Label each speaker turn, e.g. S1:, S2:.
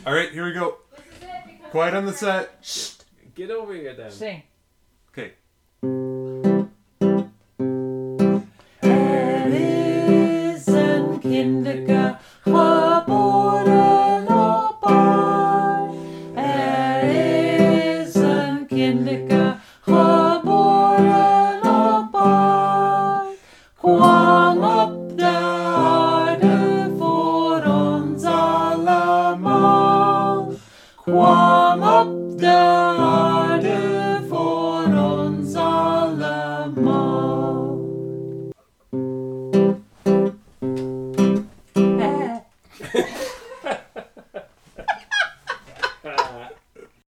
S1: All right, here we go.
S2: This is it because
S1: Quiet on the set.
S3: Shh. Get over here then.
S2: Sing.
S1: Okay.
S2: Älisen kinderka geboren op aard. Älisen kinderka geboren op aard. Kwam op de aarde voor ons allemaal. Kwam op de aarde voor ons allemaal.